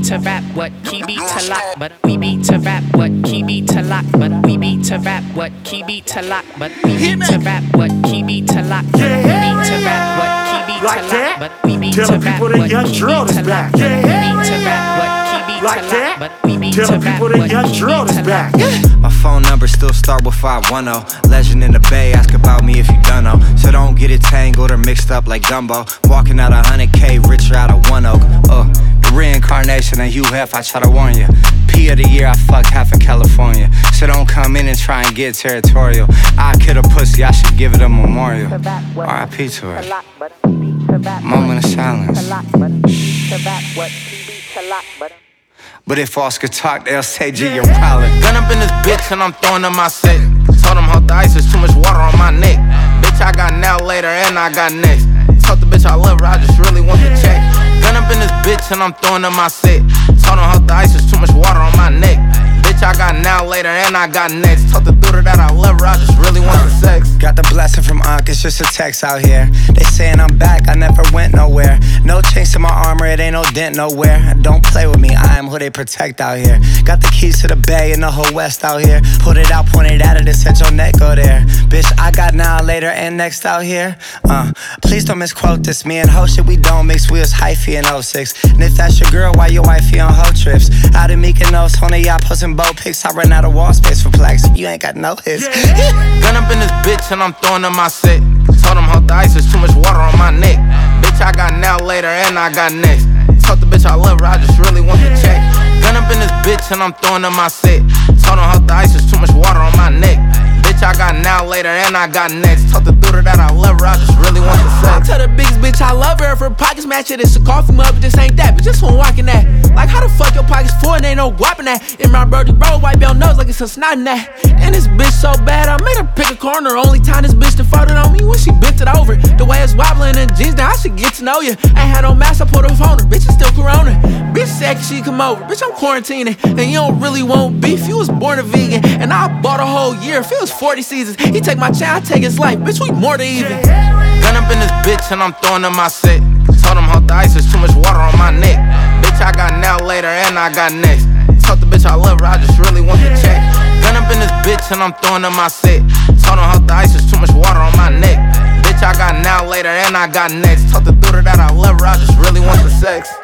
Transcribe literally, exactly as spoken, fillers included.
beat to rap what key beat to lock, but we beat to rap what key beat to lock, but we beat to rap what key beat to lock, but we beat to rap what key beat to lock, but we beat to rap what key beat to lock, but we beat to rap what key beat to lock, but we beat to rap what key beat to lock, but we beat to rap what key beat to lock. My phone number still start with five one zero. Legend in the Bay, ask about me if you done know. So don't get it tangled or mixed up like gumbo. Walking out a hundred K, richer out of one oak. Uh, the reincarnation of U F, I try to warn you. P of the year, I fuck half of California. So don't come in and try and get territorial. I kill a pussy, I should give it a memorial. R I P to her. Moment of silence. But if Oscar talk, they'll say G, you're wildin'. Gun up in this bitch and I'm throwing in my set. Told him hold the ice, there's too much water on my neck. Bitch, I got now later and I got next. Told the bitch I love her, I just really want the check. Gun up in this bitch and I'm throwing in my set. Told him hold the ice, there's too much water on my neck. Bitch, I got now later and I got next. Told the daughter that I love her, I just really want the sex. Got the blessing from Ankh, it's just a text out here. They saying I'm back, I never went nowhere. No chinks in my armor, it ain't no dent nowhere. Don't play with me, I am who they protect out here. Got the keys to the bay and the whole west out here. Put it out, point it at it, and set your neck go there. Bitch, I got now, later, and next out here. Uh, please don't misquote this. Me and ho shit, we don't mix. We was hyphy in oh six. And if that's your girl, why your wifey on hoe trips? Out in Mykonos, on a yacht, posting boat pics. I run out of wall space for plaques. You ain't got no hits. Gun up in this bitch and I'm throwing in my set. Told him hold the ice, there's too much water on my neck. Bitch, I got now later and I got next. Told the bitch I love her, I just really want the check. Gun up in this bitch and I'm throwing in my set. Told him hold the ice, there's too much water on my neck. Bitch, I got now later and I got next. Told the daughter that I love her, I just really want the sex. Tell the biggest bitch I love her. If her pockets match it, it's a coffee mug, but this ain't that. But just one walking that. Like how the fuck your pockets full and ain't no guap in that. In my brody bro, wipe your nose like it's some snot in that. And this bitch so bad, I made her pick a corner. Only time this bitch defaulted on me when she bent it over. The way it's wobbling in jeans, now I should get to know you. Ain't had no mask, I put her phone her. Bitch, it's still corona. Bitch said she come over. Bitch, I'm quarantining. And you don't really want beef, you was born a vegan. And I bought a whole year, if it was forty seasons. He take my chain, I take his life. Bitch, we more than even. Gun up in this bitch and I'm throwing in my set. Told him hold the ice, there's too much water on my neck. Bitch, I got now later and I got next. Told the bitch I love her, I just really want the check. Gun up in this bitch and I'm throwing in my set. Told him hold the ice, there's too much water on my neck. Bitch, I got now later and I got next. Told the daughter that I love her, I just really want the sex.